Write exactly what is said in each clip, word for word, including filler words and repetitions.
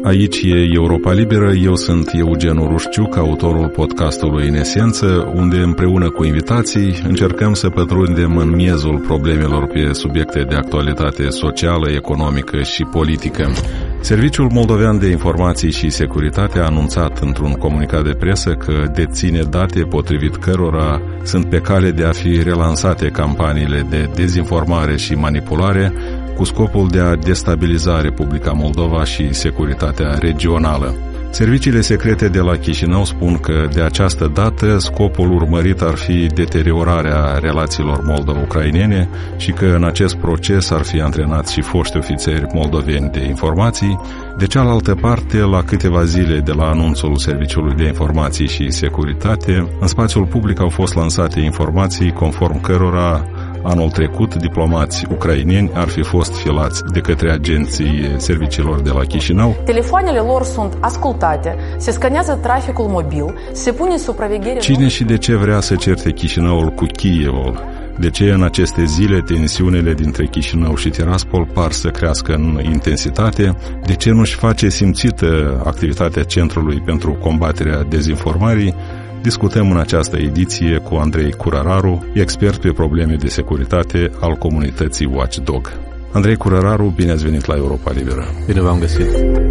Aici e Europa Liberă, eu sunt Eugen Urușciuc, autorul podcastului În Esență, unde împreună cu invitații încercăm să pătrundem în miezul problemelor pe subiecte de actualitate socială, economică și politică. Serviciul Moldovean de Informații și Securitate a anunțat într-un comunicat de presă că deține date potrivit cărora sunt pe cale de a fi relansate campaniile de dezinformare și manipulare cu scopul de a destabiliza Republica Moldova și securitatea regională. Serviciile secrete de la Chișinău spun că de această dată scopul urmărit ar fi deteriorarea relațiilor moldo-ucrainene și că în acest proces ar fi antrenați și foști ofițeri moldoveni de informații. De cealaltă parte, la câteva zile de la anunțul Serviciului de Informații și Securitate, în spațiul public au fost lansate informații conform cărora anul trecut, diplomați ucraineni ar fi fost filați de către agenții serviciilor de la Chișinău. Telefoanele lor sunt ascultate, se scanează traficul mobil, se pune supraveghere... Cine și de ce vrea să certe Chișinăul cu Kievul? De ce în aceste zile tensiunile dintre Chișinău și Tiraspol par să crească în intensitate? De ce nu-și face simțită activitatea Centrului pentru combaterea dezinformării? Discutăm în această ediție cu Andrei Curăraru, expert pe probleme de securitate al comunității Watchdog. Andrei Curăraru, bine ați venit la Europa Liberă. Bine v-am găsit.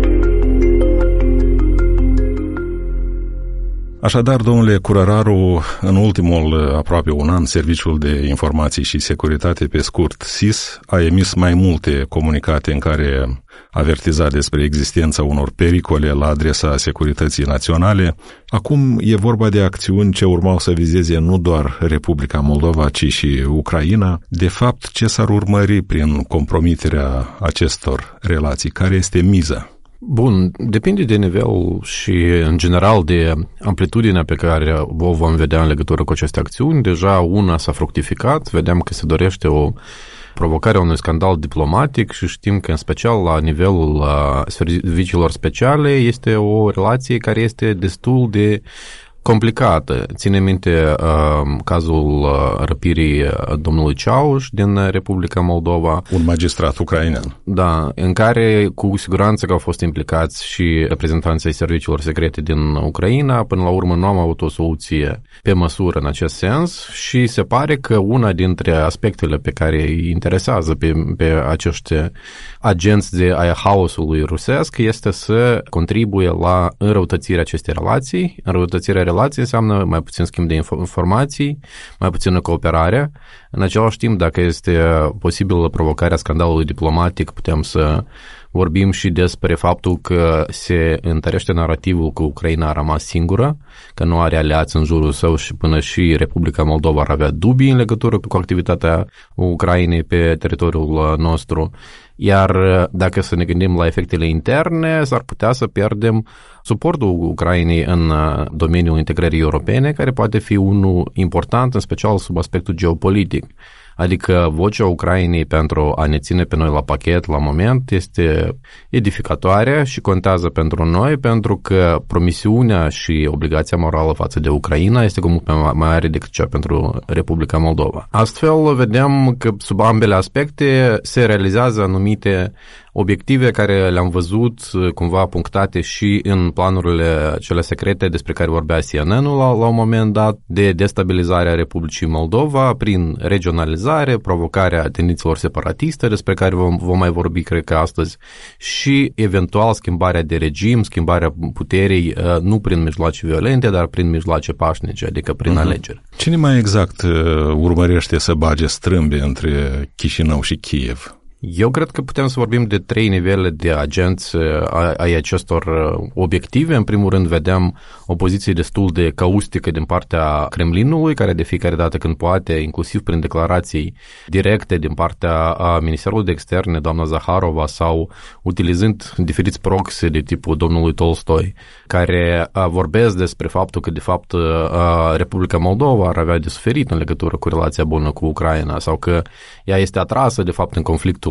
Așadar, domnule Curăraru, în ultimul aproape un an, Serviciul de Informații și Securitate, pe scurt S I S, a emis mai multe comunicate în care avertiza despre existența unor pericole la adresa securității naționale. Acum e vorba de acțiuni ce urmau să vizeze nu doar Republica Moldova, ci și Ucraina. De fapt, ce s-ar urmări prin compromiterea acestor relații? Care este miza? Bun, depinde de nivel și, în general, de amplitudinea pe care o vom vedea în legătură cu aceste acțiuni. Deja una s-a fructificat, vedem că se dorește o provocare a unui scandal diplomatic și știm că, în special, la nivelul serviciilor speciale, este o relație care este destul de complicată. Ține minte uh, cazul uh, răpirii domnului Ceauș din Republica Moldova. Un magistrat ucrainean. Da, în care cu siguranță că au fost implicați și reprezentanții serviciilor secrete din Ucraina. Până la urmă nu am avut o soluție pe măsură în acest sens și se pare că una dintre aspectele pe care îi interesează pe, pe acești agenți de aia haosului rusesc este să contribuie la înrăutățirea acestei relații. Înrăutățirea relații înseamnă mai puțin schimb de informații, mai puțină cooperare. În același timp, dacă este posibilă provocarea scandalului diplomatic, putem să vorbim și despre faptul că se întărește narativul că Ucraina a rămas singură, că nu are aliați în jurul său și până și Republica Moldova ar avea dubii în legătură cu activitatea Ucrainei pe teritoriul nostru. Iar dacă să ne gândim la efectele interne, s-ar putea să pierdem suportul Ucrainei în domeniul integrării europene, care poate fi unul important, în special sub aspectul geopolitic. Adică vocea Ucrainei pentru a ne ține pe noi la pachet la moment este edificatoare și contează pentru noi, pentru că promisiunea și obligația morală față de Ucraina este cu mult mai mare decât cea pentru Republica Moldova. Astfel, vedem că sub ambele aspecte se realizează anumite obiective care le-am văzut cumva punctate și în planurile cele secrete despre care vorbea C N N-ul la, la un moment dat, de destabilizarea Republicii Moldova prin regionalizare, provocarea tendințelor separatiste despre care vom, vom mai vorbi, cred că astăzi, și eventual schimbarea de regim, schimbarea puterii, nu prin mijloace violente, dar prin mijloace pașnice, adică prin uh-huh. alegeri. Cine mai exact urmărește să bage strâmbe între Chișinău și Kiev? Eu cred că putem să vorbim de trei nivele de agenți ai acestor obiective. În primul rând vedem o poziție destul de caustică din partea Kremlinului, care de fiecare dată când poate, inclusiv prin declarații directe din partea Ministerului de Externe, doamna Zaharova, sau utilizând diferiți proxy de tipul domnului Tolstoi, care vorbesc despre faptul că de fapt Republica Moldova ar avea de suferit în legătură cu relația bună cu Ucraina sau că ea este atrasă de fapt în conflictul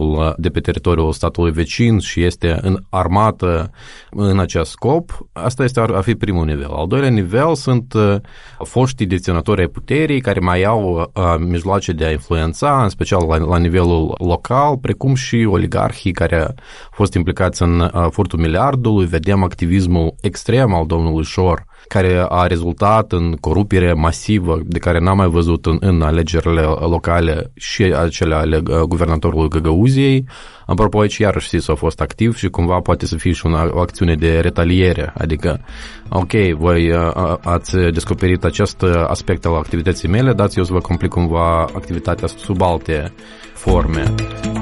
cazul de pe teritoriul statului vecin și este în armată în acest scop, asta este ar fi primul nivel. Al doilea nivel sunt foștii deținători ai puterii care mai au mijloace de a influența, în special la, la nivelul local, precum și oligarhii care au fost implicați în furtul miliardului. Vedem activismul extrem al domnului Șor, care a rezultat în corupire masivă de care n-am mai văzut în, în alegerile locale și acele ale guvernatorului Găgăuziei. Apropo, aici iarăși S I S a fost activ și cumva poate să fie și una, o acțiune de retaliere, adică, ok, voi ați descoperit acest aspect al activității mele, dați eu să vă complic cumva activitatea sub alte forme.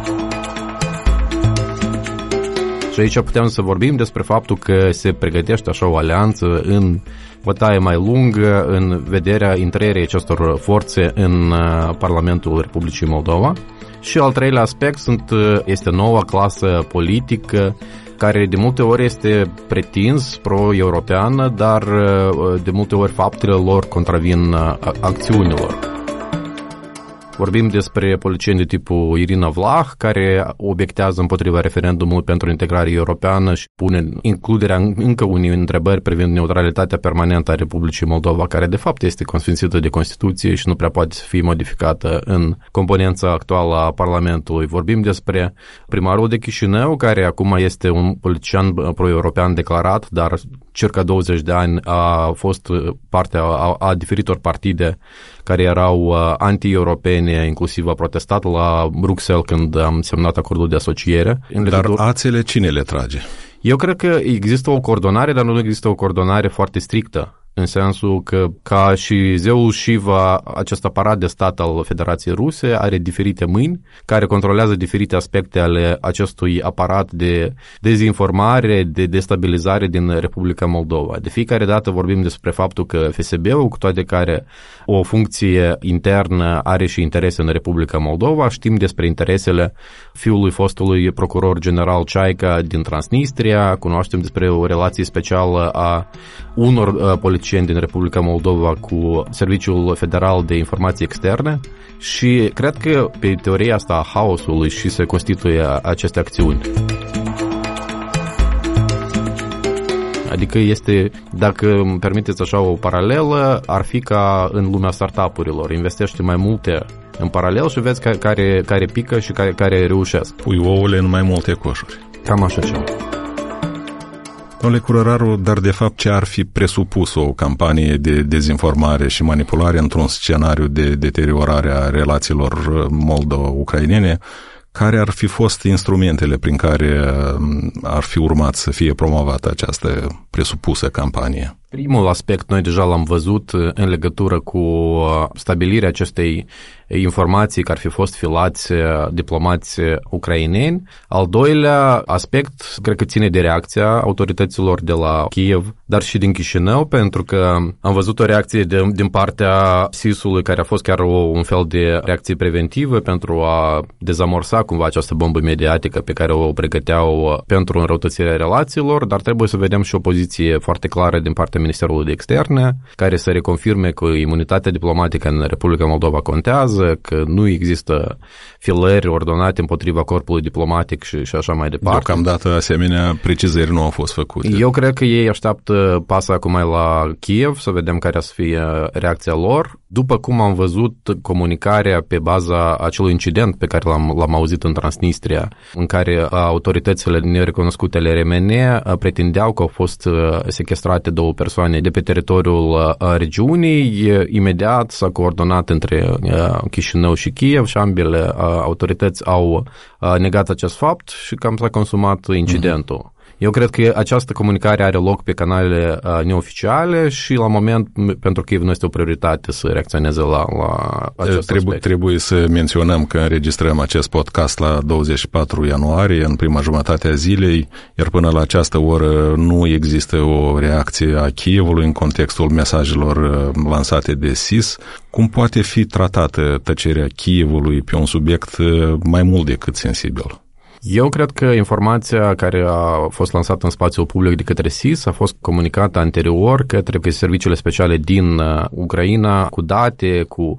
Și aici putem să vorbim despre faptul că se pregătește așa o alianță în bătaie mai lungă în vederea intrării acestor forțe în Parlamentul Republicii Moldova. Și al treilea aspect sunt, este noua clasă politică care de multe ori este pretins pro-europeană, dar de multe ori faptele lor contravin acțiunilor. Vorbim despre politicieni de tipul Irina Vlah, care obiectează împotriva referendumului pentru integrare europeană și pune includerea încă unei întrebări privind neutralitatea permanentă a Republicii Moldova, care de fapt este consfințită de Constituție și nu prea poate fi modificată în componența actuală a Parlamentului. Vorbim despre primarul de Chișinău, care acum este un politician pro-european declarat, dar circa douăzeci de ani a fost parte a, a diferitor partide care erau anti-europene, inclusiv a protestat la Bruxelles când am semnat acordul de asociere. Dar ațele cine le trage? Eu cred că există o coordonare, dar nu există o coordonare foarte strictă. În sensul că, ca și zeul Shiva, acest aparat de stat al Federației Ruse are diferite mâini care controlează diferite aspecte ale acestui aparat de dezinformare, de destabilizare din Republica Moldova. De fiecare dată vorbim despre faptul că F S B-ul, cu toate care o funcție internă are și interese în Republica Moldova, știm despre interesele fiului fostului procuror general Ceaica din Transnistria, cunoaștem despre o relație specială a unor uh, politicieni din Republica Moldova cu Serviciul Federal de Informații Externe și cred că pe teoria asta a haosului și se constituie aceste acțiuni. Adică este, dacă îmi permiteți așa o paralelă, ar fi ca în lumea startup-urilor. Investește mai multe în paralel și vezi care, care pică și care, care reușesc. Pui ouăle în mai multe coșuri. Cam așa ceva. Domnule Curăraru, dar de fapt ce ar fi presupus o campanie de dezinformare și manipulare într-un scenariu de deteriorare a relațiilor moldo-ucrainene, care ar fi fost instrumentele prin care ar fi urmat să fie promovată această presupusă campanie? Primul aspect noi deja l-am văzut în legătură cu stabilirea acestei informații că ar fi fost filați diplomați ucraineni. Al doilea aspect, cred că ține de reacția autorităților de la Kiev, dar și din Chișinău, pentru că am văzut o reacție de, din partea S I S-ului, care a fost chiar o, un fel de reacție preventivă pentru a dezamorsa cumva această bombă mediatică pe care o pregăteau pentru înrăutățirea relațiilor, dar trebuie să vedem și o poziție foarte clară din partea Ministerului de Externe, care să reconfirme că imunitatea diplomatică în Republica Moldova contează, că nu există filări ordonate împotriva corpului diplomatic și, și așa mai departe. Deocamdată asemenea precizări nu au fost făcute. Eu cred că ei așteaptă pasa acum la Kiev, să vedem care o să fie reacția lor. După cum am văzut comunicarea pe baza acelui incident pe care l-am, l-am auzit în Transnistria, în care autoritățile nerecunoscute ale R M N pretindeau că au fost sequestrate două persoane de pe teritoriul regiunii, imediat s-a coordonat între Chișinău și Kiev și ambele autorități au negat acest fapt și cam s-a consumat incidentul. Mm-hmm. Eu cred că această comunicare are loc pe canalele uh, neoficiale și la moment, pentru că nu este o prioritate să reacționeze la, la acest Trebu- aspect. Trebuie să menționăm că înregistrăm acest podcast la douăzeci și patru ianuarie, în prima jumătate a zilei, iar până la această oră nu există o reacție a Kievului în contextul mesajelor lansate de S I S. Cum poate fi tratată tăcerea Kievului pe un subiect mai mult decât sensibil? Eu cred că informația care a fost lansată în spațiul public de către S I S a fost comunicată anterior către serviciile speciale din Ucraina cu date, cu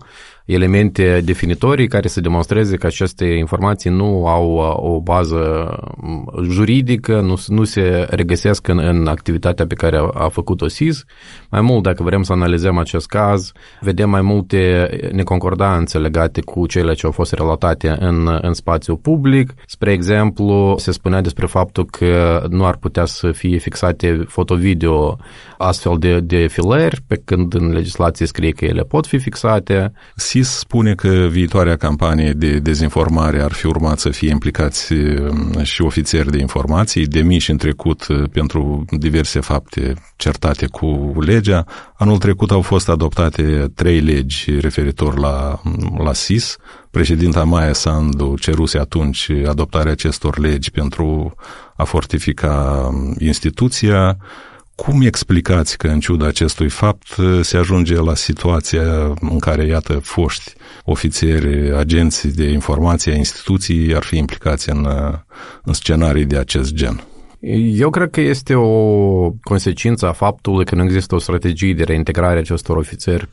elemente definitorii care să demonstreze că aceste informații nu au o bază juridică, nu, nu se regăsesc în, în activitatea pe care a, a făcut-o S I S. Mai mult, dacă vrem să analizăm acest caz, vedem mai multe neconcordanțe legate cu cele ce au fost relatate în, în spațiul public. Spre exemplu, se spunea despre faptul că nu ar putea să fie fixate foto-video astfel de, de fileri, pe când în legislație scrie că ele pot fi fixate. S I S spune că viitoarea campanie de dezinformare ar fi urmat să fie implicați și ofițeri de informații, demiși în trecut pentru diverse fapte certate cu legea. Anul trecut au fost adoptate trei legi referitor la, la S I S. Președinta Maia Sandu ceruse atunci adoptarea acestor legi pentru a fortifica instituția. Cum explicați că, în ciuda acestui fapt, se ajunge la situația în care, iată, foști ofițeri, agenții de informație a instituției ar fi implicați în, în scenarii de acest gen? Eu cred că este o consecință a faptului că nu există o strategie de reintegrare a acestor ofițeri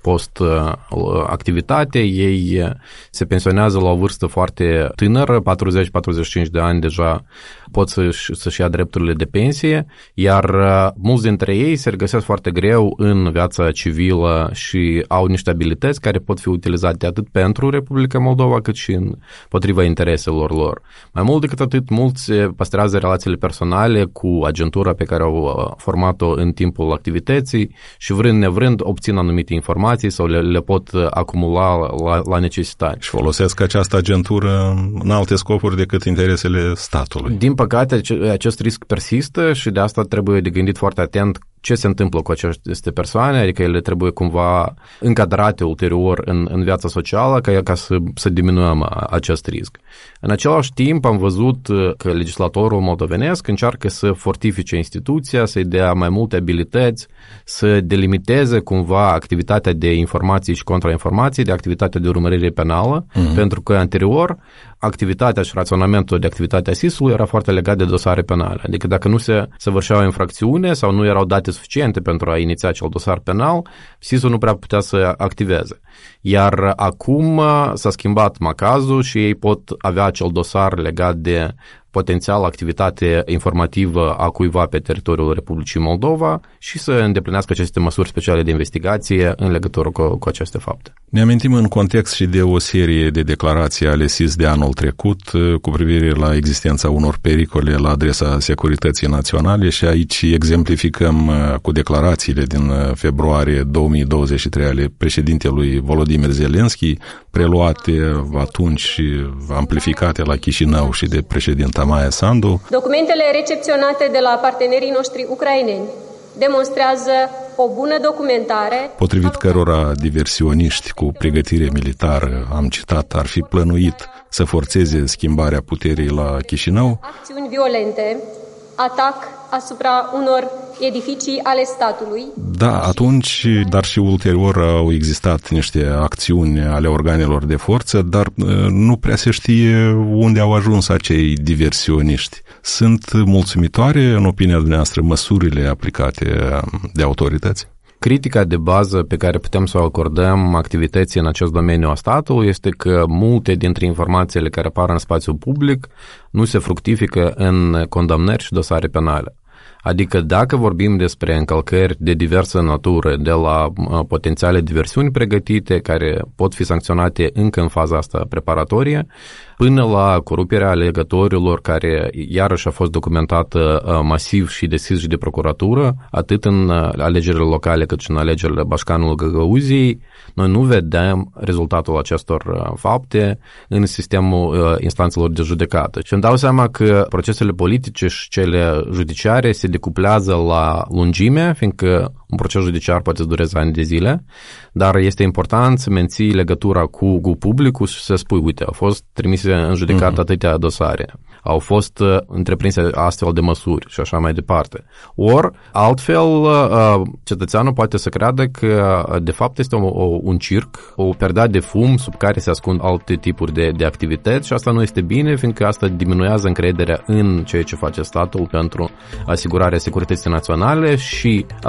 post-activitate. Ei se pensionează la o vârstă foarte tânără, patruzeci patruzeci și cinci de ani deja pot să-și, să-și ia drepturile de pensie, iar mulți dintre ei se regăsesc foarte greu în viața civilă și au niște abilități care pot fi utilizate atât pentru Republica Moldova cât și împotriva intereselor lor. Mai mult decât atât, mulți păstrează relațiile personale cu agentura pe care au format-o în timpul activității și vrând nevrând obțin anumite informații sau le, le pot acumula la, la necesitate. Și folosesc această agentură în alte scopuri decât interesele statului. Din păcate, acest risc persistă și de asta trebuie de gândit foarte atent ce se întâmplă cu aceste persoane, adică ele trebuie cumva încadrate ulterior în, în viața socială ca, ca să, să diminuăm acest risc. În același timp am văzut că legislatorul moldovenesc încearcă să fortifice instituția, să-i dea mai multe abilități, să delimiteze cumva activitatea de informații și contrainformații, de activitatea de urmărire penală, uh-huh. pentru că anterior activitatea și raționamentul de activitatea S I S-ului era foarte legat de dosare penale. Adică dacă nu se săvârșea o infracțiune sau nu erau date suficiente pentru a iniția acel dosar penal, S I S-ul nu prea putea să activeze. Iar acum s-a schimbat macazul și ei pot avea acel dosar legat de potențial activitate informativă a cuiva pe teritoriul Republicii Moldova și să îndeplinească aceste măsuri speciale de investigație în legătură cu, cu aceste fapte. Ne amintim în context și de o serie de declarații ale S I S de anul trecut cu privire la existența unor pericole la adresa securității naționale și aici exemplificăm cu declarațiile din februarie două mii douăzeci și trei ale președintelui Volodymyr Zelensky, preluate atunci și amplificate la Chișinău și de președinta Maia Sandu. Documentele recepționate de la partenerii noștri ucraineni demonstrează o bună documentare, potrivit cărora diversioniști cu pregătire militară, am citat, ar fi plănuit să forțeze schimbarea puterii la Chișinău. Acțiuni violente, atac asupra unor edificii ale statului. Da, atunci, dar și ulterior au existat niște acțiuni ale organelor de forță, dar nu prea se știe unde au ajuns acei diversioniști. Sunt mulțumitoare, în opinia dumneavoastră, măsurile aplicate de autorități? Critica de bază pe care putem să o acordăm activității în acest domeniu a statului este că multe dintre informațiile care apar în spațiul public nu se fructifică în condamnări și dosare penale. Adică dacă vorbim despre încălcări de diversă natură, de la potențiale diversiuni pregătite, care pot fi sancționate încă în faza asta preparatorie, până la coruperea alegătorilor, care iarăși a fost documentată masiv și de S I S și de procuratură, atât în alegerile locale cât și în alegerile Bașcanului Găgăuziei, noi nu vedem rezultatul acestor fapte în sistemul instanțelor de judecată. Și îmi dau seama că procesele politice și cele judiciare se decuplează la lungime, fiindcă un proces judiciar poate să dureze ani de zile, dar este important să menții legătura cu, cu publicul și să spui, uite, au fost trimise în judecată mm-hmm. atâtea dosare, au fost uh, întreprinse astfel de măsuri și așa mai departe. Ori, altfel, uh, cetățeanul poate să creadă că, de fapt, este o, o, un circ, o perdea de fum sub care se ascund alte tipuri de, de activități și asta nu este bine, fiindcă asta diminuează încrederea în ceea ce face statul pentru asigurarea securității naționale și, având în vedere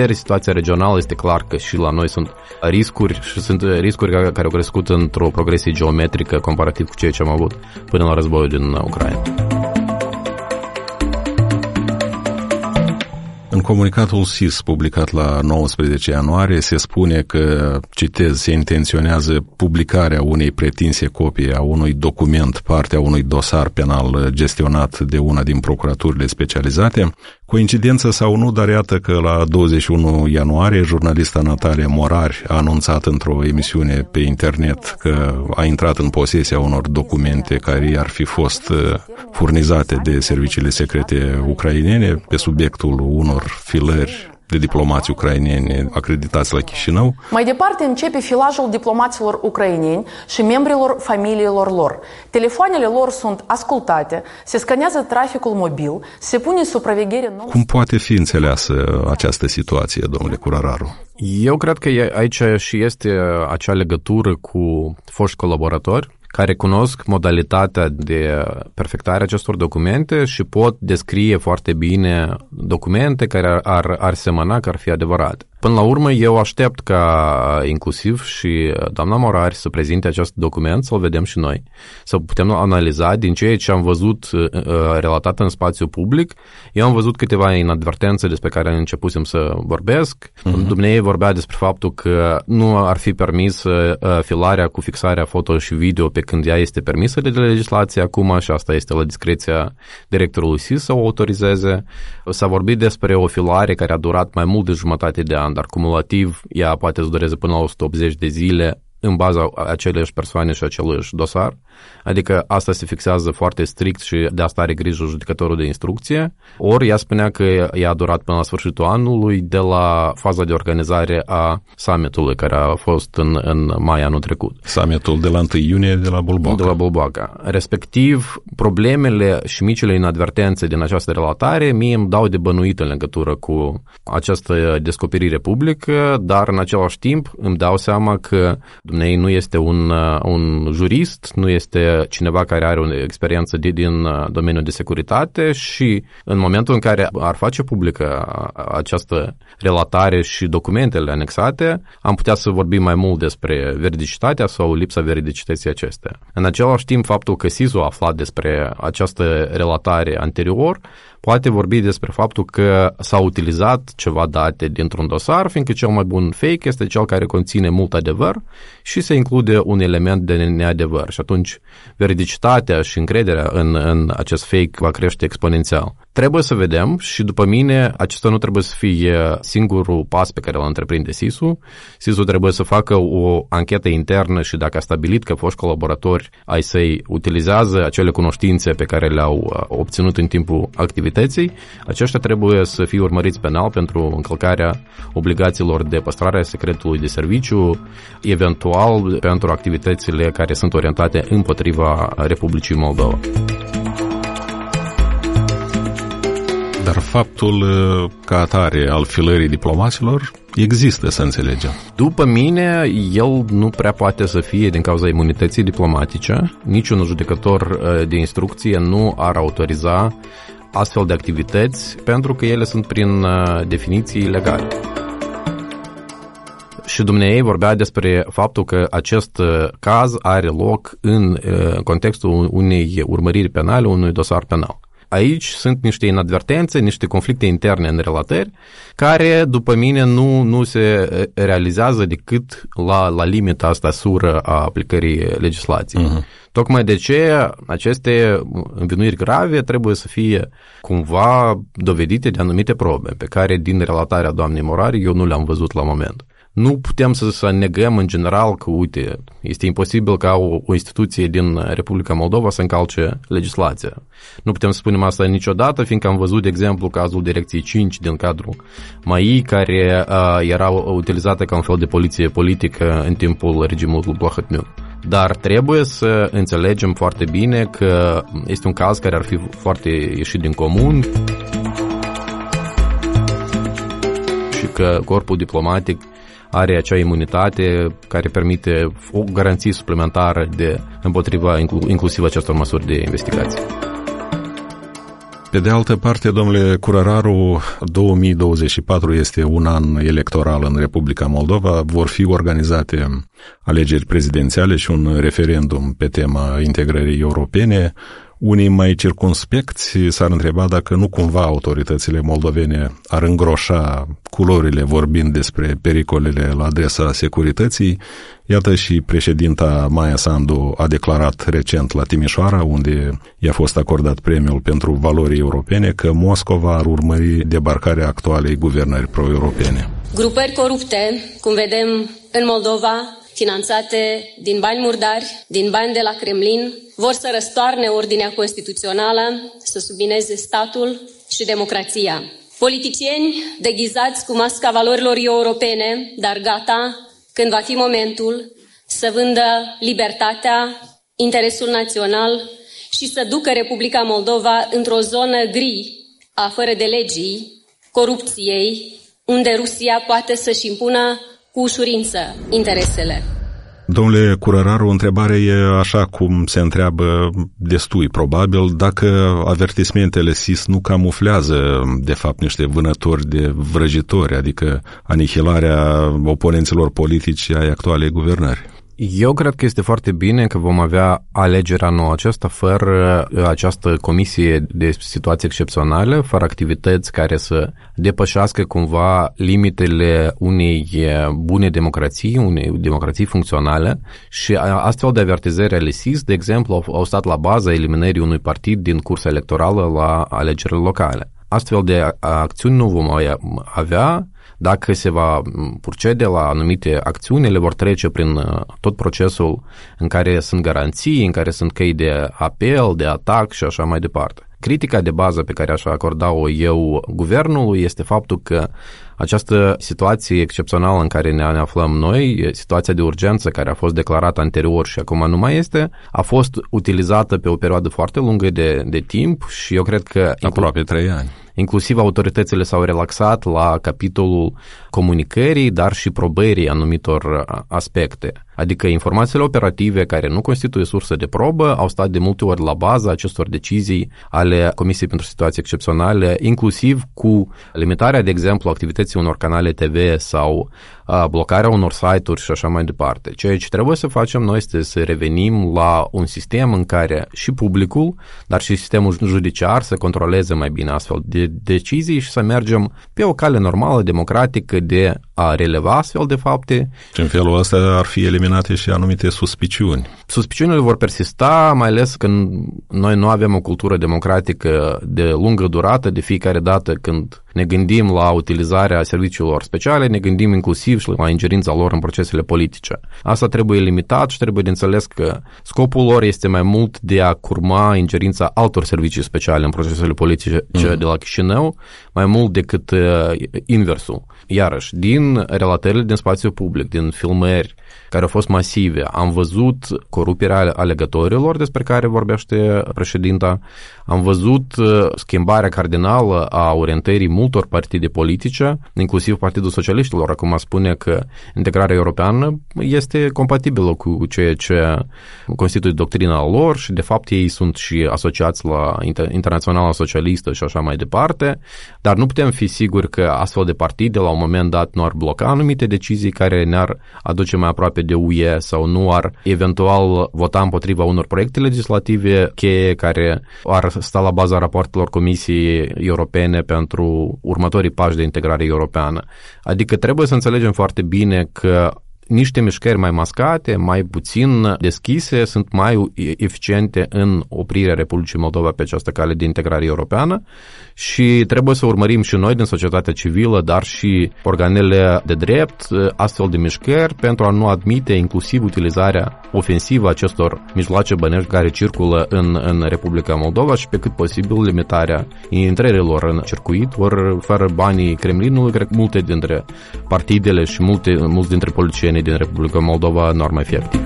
vedere situația regională, este clar că și la noi sunt riscuri și sunt riscuri care au crescut într-o progresie geometrică comparativ cu ceea ce am avut până la războiul din Ucraina. În comunicatul S I S publicat la nouăsprezece ianuarie se spune că, citez, se intenționează publicarea unei pretinse copii a unui document, partea unui dosar penal gestionat de una din procuraturile specializate. Coincidență sau nu, dar iată că la douăzeci și unu ianuarie jurnalista Natalia Morari a anunțat într-o emisiune pe internet că a intrat în posesia unor documente care i-ar fi fost furnizate de serviciile secrete ucrainene pe subiectul unor filări de diplomați ucraineni acreditați la Chișinău. Mai departe începe filajul diplomaților ucraineni și membrilor familiilor lor. Telefoanele lor sunt ascultate, se scanează traficul mobil, se pune supraveghere nouă. Cum poate fi înțeleasă această situație, domnule Curararu? Eu cred că aici și este acea legătură cu foști colaboratori care cunosc modalitatea de perfectare a acestor documente și pot descrie foarte bine documente care ar, ar semăna că ar fi adevărate. Până la urmă, eu aștept ca inclusiv și doamna Morari să prezinte acest document, să-l vedem și noi, să putem analiza din ceea ce am văzut uh, relatat în spațiu public. Eu am văzut câteva inadvertențe despre care începusem să vorbesc. Uh-huh. Dumnezeu vorbea despre faptul că nu ar fi permis uh, filarea cu fixarea foto și video pe când ea este permisă de legislație acum și asta este la discreția directorului S I S să o autorizeze. S-a vorbit despre o filare care a durat mai mult de jumătate de an, dar cumulativ ea poate să dureze până la o sută optzeci de zile în baza aceleiași persoane și aceluiași dosar. Adică asta se fixează foarte strict și de asta are grijă judecătorul de instrucție. Ori ea spunea că ea a durat până la sfârșitul anului de la faza de organizare a summitului care a fost în, în mai anul trecut. Summitul de la întâi iunie de la Bulboaca. De la Bulboaca. Respectiv, problemele și micile inadvertențe din această relatare mie îmi dau de bănuit în legătură cu această descoperire publică, dar în același timp îmi dau seama că Dumnezeu nu este un, un jurist, nu este cineva care are o experiență de, din domeniul de securitate și în momentul în care ar face publică această relatare și documentele anexate, am putea să vorbim mai mult despre veridicitatea sau lipsa veridicității acestea. În același timp, faptul că S I S-ul a aflat despre această relatare anterior poate vorbi despre faptul că s-a utilizat ceva date dintr-un dosar, fiindcă cel mai bun fake este cel care conține mult adevăr și se include un element de neadevăr. Și atunci veridicitatea și încrederea în, în acest fake va crește exponențial. Trebuie să vedem și după mine acesta nu trebuie să fie singurul pas pe care îl întreprinde S I S-ul. S I S-ul trebuie să facă o anchetă internă și dacă a stabilit că foști colaboratori ai săi utilizează acele cunoștințe pe care le-au obținut în timpul activității, aceștia trebuie să fie urmăriți penal pentru încălcarea obligațiilor de păstrare a secretului de serviciu, eventual pentru activitățile care sunt orientate împotriva Republicii Moldova. Dar faptul ca atare al filării diplomaților există, să înțelegem. După mine, el nu prea poate să fie din cauza imunității diplomatice. Niciun judecător de instrucție nu ar autoriza astfel de activități pentru că ele sunt prin definiții ilegale. Și Dumnezeu vorbea despre faptul că acest caz are loc în contextul unei urmăriri penale, unui dosar penal. Aici sunt niște inadvertențe, niște conflicte interne în relatări, care, după mine, nu, nu se realizează decât la, la limita asta sură a aplicării legislației. Uh-huh. Tocmai de ce aceste învinuiri grave trebuie să fie cumva dovedite de anumite probe, pe care din relatarea doamnei Morari eu nu le-am văzut la moment. Nu putem să, să negăm în general că, uite, este imposibil ca o, o instituție din Republica Moldova să încalce legislația. Nu putem să spunem asta niciodată, fiindcă am văzut, de exemplu, cazul Direcției cinci din cadrul M A I, care uh, era utilizată ca un fel de poliție politică în timpul regimului Plahotniuc. Dar trebuie să înțelegem foarte bine că este un caz care ar fi foarte ieșit din comun și că corpul diplomatic are acea imunitate care permite o garanție suplimentară de împotriva inclusiv acestor măsuri de investigație. Pe de altă parte, domnule Curăraru, două mii douăzeci și patru este un an electoral în Republica Moldova, vor fi organizate alegeri prezidențiale și un referendum pe tema integrării europene. Unii mai circumspecți s-ar întreba dacă nu cumva autoritățile moldovene ar îngroșa culorile vorbind despre pericolele la adresa securității. Iată și președinta Maia Sandu a declarat recent la Timișoara, unde i-a fost acordat premiul pentru valori europene, că Moscova ar urmări debarcarea actualei guvernări pro-europene. Grupări corupte, cum vedem în Moldova, finanțate din bani murdari, din bani de la Kremlin, vor să răstoarne ordinea constituțională, să submineze statul și democrația. Politicieni deghizați cu masca valorilor europene, dar gata, când va fi momentul, să vândă libertatea, interesul național și să ducă Republica Moldova într-o zonă gri a fără de legii, corupției, unde Rusia poate să-și impună cu ușurință interesele. Domnule Curăraru, întrebarea e așa cum se întreabă destui, probabil, dacă avertismentele S I S nu camuflează, de fapt, niște vânători de vrăjitori, adică anihilarea oponenților politici ai actualei guvernări. Eu cred că este foarte bine că vom avea alegerea anul acesta fără această comisie de situații excepționale, fără activități care să depășească cumva limitele unei bune democrații, unei democrații funcționale și astfel de avertizări ale S I S, de exemplu, au stat la baza eliminării unui partid din cursa electorală la alegerile locale. Astfel de acțiuni nu vom avea. Dacă se va procede la anumite acțiuni, ele vor trece prin tot procesul în care sunt garanții, în care sunt căi de apel, de atac și așa mai departe. Critica de bază pe care aș acorda-o eu guvernului este faptul că această situație excepțională în care ne aflăm noi, situația de urgență care a fost declarată anterior și acum nu mai este, a fost utilizată pe o perioadă foarte lungă de, de timp și eu cred că... Aproape trei ani. Inclusiv autoritățile s-au relaxat la capitolul comunicării, dar și probării anumitor aspecte. Adică informațiile operative care nu constituie sursă de probă au stat de multe ori la baza acestor decizii ale Comisiei pentru Situații Excepționale, inclusiv cu limitarea, de exemplu, activității unor canale T V sau blocarea unor site-uri și așa mai departe. Ceea ce trebuie să facem noi este să revenim la un sistem în care și publicul, dar și sistemul judiciar să controleze mai bine astfel de decizii și să mergem pe o cale normală, democratică, de a releva astfel de fapte. Și în felul ăsta ar fi eliminate și anumite suspiciuni. Suspiciunile vor persista, mai ales când noi nu avem o cultură democratică de lungă durată, de fiecare dată când ne gândim la utilizarea serviciilor speciale, ne gândim inclusiv și la ingerința lor în procesele politice. Asta trebuie limitat și trebuie de înțeles că scopul lor este mai mult de a curma ingerința altor servicii speciale în procesele politice mm. de la Chișinău, mai mult decât uh, inversul. Iarăși, din relatările din spațiu public, din filmări care au fost masive, am văzut coruperea alegătorilor despre care vorbește președinta, am văzut schimbarea cardinală a orientării multor partide politice, inclusiv Partidul Socialiștilor acum spune că integrarea europeană este compatibilă cu ceea ce constituie doctrina lor și de fapt ei sunt și asociați la Internaționala Socialistă și așa mai departe, dar nu putem fi siguri că astfel de partide la un moment dat nu ar bloca anumite decizii care ne-ar aduce mai aproape de U E sau nu ar eventual vota împotriva unor proiecte legislative cheie care ar sta la baza rapoartelor Comisiei Europene pentru următorii pași de integrare europeană. Adică trebuie să înțelegem foarte bine că niște mișcări mai mascate, mai puțin deschise, sunt mai eficiente în oprirea Republicii Moldova pe această cale de integrare europeană și trebuie să urmărim și noi din societatea civilă, dar și organele de drept, astfel de mișcări pentru a nu admite inclusiv utilizarea ofensivă a acestor mijloace bănești care circulă în, în Republica Moldova și pe cât posibil limitarea intrărilor în circuit, ori fără banii Kremlinului, cred că multe dintre partidele și multe, mulți dintre politicieni din Republica Moldova nu ar mai fi activi.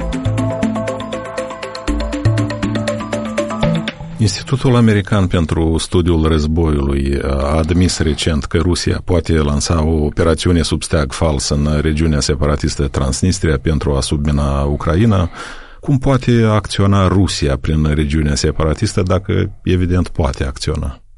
Institutul American pentru Studiul Războiului a admis recent că Rusia poate lansa o operațiune sub steag fals în regiunea separatistă Transnistria pentru a submina Ucraina. Cum poate acționa Rusia prin regiunea separatistă dacă, evident, poate acționa?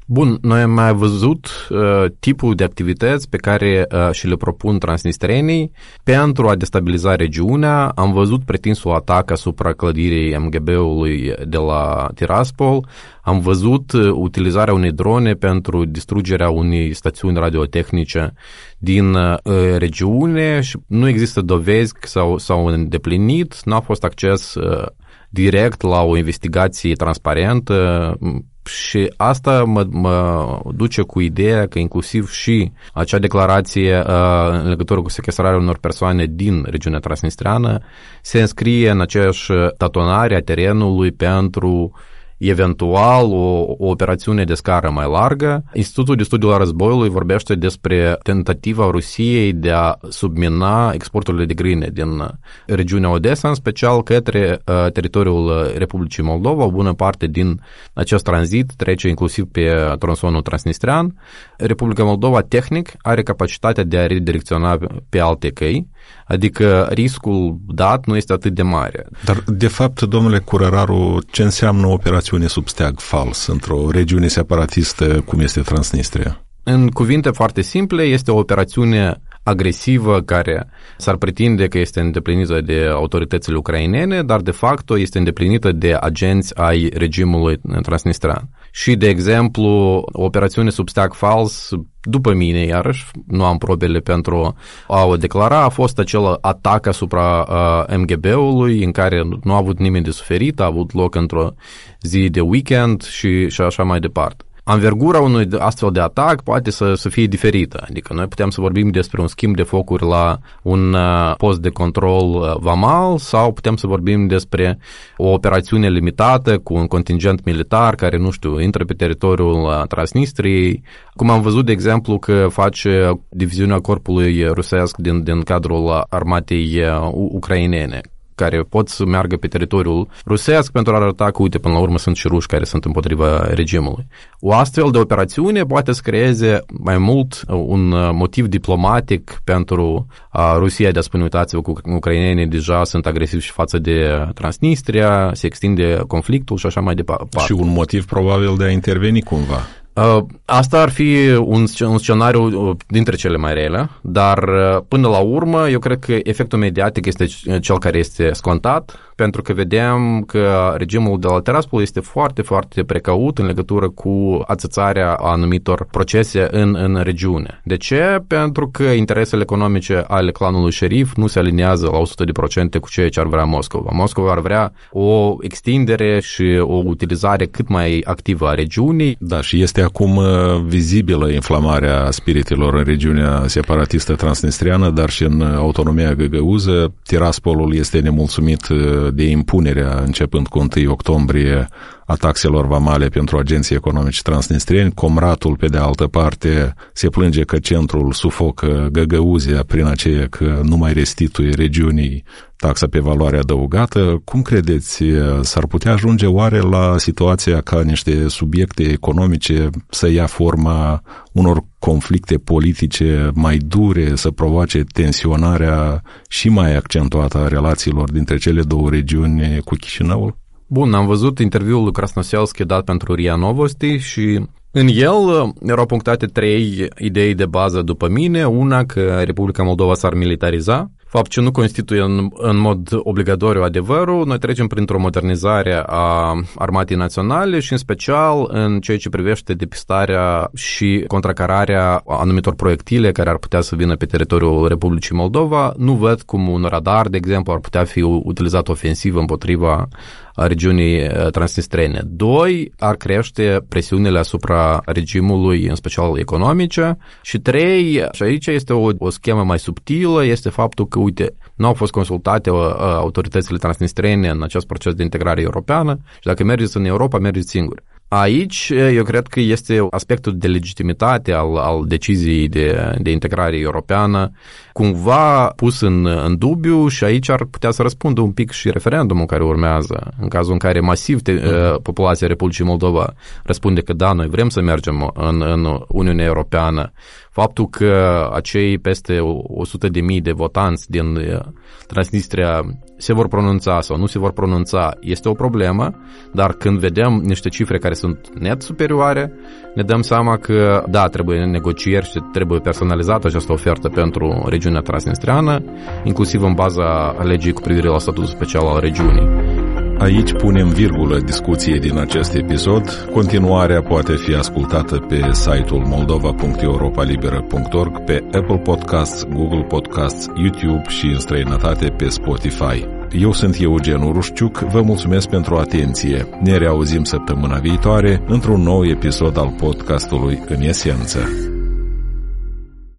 Bun, noi am mai văzut uh, tipul de activități pe care uh, și le propun transnistrenii pentru a destabiliza regiunea. Am văzut pretinsul atac asupra clădirii M G B-ului de la Tiraspol. Am văzut uh, utilizarea unei drone pentru distrugerea unei stațiuni radiotehnice din uh, regiune și nu există dovezi că s-au, s-au îndeplinit, n-a fost acces uh, direct la o investigație transparentă. Și asta mă, mă duce cu ideea că inclusiv și acea declarație uh, în legătură cu sequestrarea unor persoane din regiunea transnistreană se înscrie în aceeași tatonare a terenului pentru eventual o, o operațiune de scară mai largă. Institutul de Studiul al Războiului vorbește despre tentativa Rusiei de a submina exporturile de grâne din regiunea Odessa, în special către uh, teritoriul Republicii Moldova. O bună parte din acest tranzit trece inclusiv pe tronsonul transnistrean. Republica Moldova, tehnic, are capacitatea de a redirecționa pe alte căi, adică riscul dat nu este atât de mare. Dar, de fapt, domnule Curăraru, ce înseamnă operațiune sub steag fals într-o regiune separatistă cum este Transnistria? În cuvinte foarte simple, este o operațiune agresivă care s-ar pretinde că este îndeplinită de autoritățile ucrainene, dar de fapt este îndeplinită de agenți ai regimului transnistrean. Și, de exemplu, o operațiune sub steag fals, după mine, iarăși, nu am probele pentru a o declara, a fost acel atac asupra uh, M G B-ului, în care nu a avut nimeni de suferit, a avut loc într-o zi de weekend și, și așa mai departe. Anvergura unui astfel de atac poate să, să fie diferită, adică noi putem să vorbim despre un schimb de focuri la un uh, post de control uh, vamal sau putem să vorbim despre o operațiune limitată cu un contingent militar care, nu știu, intră pe teritoriul uh, Transnistriei, cum am văzut, de exemplu, că face diviziunea corpului rusesc din, din cadrul armatei uh, ucrainene, care pot să meargă pe teritoriul rusesc pentru a arăta că, uite, până la urmă sunt și ruși care sunt împotriva regimului. O astfel de operațiune poate să creeze mai mult un motiv diplomatic pentru a Rusia de a spune, uitați-vă, că ucrainenii deja sunt agresivi și față de Transnistria, se extinde conflictul și așa mai departe. Și un motiv probabil de a interveni cumva. Asta ar fi un, un scenariu dintre cele mai rele, dar până la urmă eu cred că efectul mediatic este cel care este scontat, pentru că vedem că regimul de la Tiraspol este foarte, foarte precaut în legătură cu ațățarea anumitor procese în, în regiune. De ce? Pentru că interesele economice ale clanului șerif nu se aliniază la o sută la sută cu ceea ce ar vrea Moscova. Moscova ar vrea o extindere și o utilizare cât mai activă a regiunii. Da, și este acum vizibilă inflamarea spiritelor în regiunea separatistă transnistriană, dar și în autonomia găgăuză. Tiraspolul este nemulțumit de impunerea, începând cu întâi octombrie, a taxelor vamale pentru agenții economici transnistrieni. Comratul, pe de altă parte, se plânge că centrul sufocă Găgăuzia prin aceea că nu mai restituie regiunii taxa pe valoare adăugată. Cum credeți, s-ar putea ajunge oare la situația ca niște subiecte economice să ia forma unor conflicte politice mai dure, să provoace tensionarea și mai accentuată a relațiilor dintre cele două regiuni cu Chișinăul? Bun, am văzut interviul lui Krasnoselski dat pentru R I A Novosti și în el erau punctate trei idei de bază după mine. Una, că Republica Moldova s-ar militariza, fapt ce nu constituie în, în mod obligatoriu adevărul. Noi trecem printr-o modernizare a armatei naționale și în special în ceea ce privește depistarea și contracararea anumitor proiectile care ar putea să vină pe teritoriul Republicii Moldova. Nu văd cum un radar, de exemplu, ar putea fi utilizat ofensiv împotriva a regiunii transnistrene. Doi, ar crește presiunile asupra regimului, în special economice. Și trei, și aici este o, o schemă mai subtilă, este faptul că, uite, nu au fost consultate uh, autoritățile transnistrene în acest proces de integrare europeană și dacă mergeți în Europa, mergeți singuri. Aici, eu cred că este aspectul de legitimitate al, al deciziei de, de integrare europeană cumva pus în, în dubiu și aici ar putea să răspundă un pic și referendumul care urmează, în cazul în care masiv te, uh, populația Republicii Moldova răspunde că da, noi vrem să mergem în, în Uniunea Europeană Faptul că acei peste o sută de mii de votanți din Transnistria se vor pronunța sau nu se vor pronunța este o problemă, dar când vedem niște cifre care sunt net superioare, ne dăm seama că, da, trebuie negocieri și trebuie personalizată această ofertă pentru regiunea transnistriană, inclusiv în baza legii cu privire la statutul special al regiunii. Aici punem virgulă discuției din acest episod. Continuarea poate fi ascultată pe site-ul moldova punct europa liberă punct org, pe Apple Podcasts, Google Podcasts, YouTube și în străinătate pe Spotify. Eu sunt Eugen Urușciuc, vă mulțumesc pentru atenție. Ne reauzim săptămâna viitoare într-un nou episod al podcastului În Esență.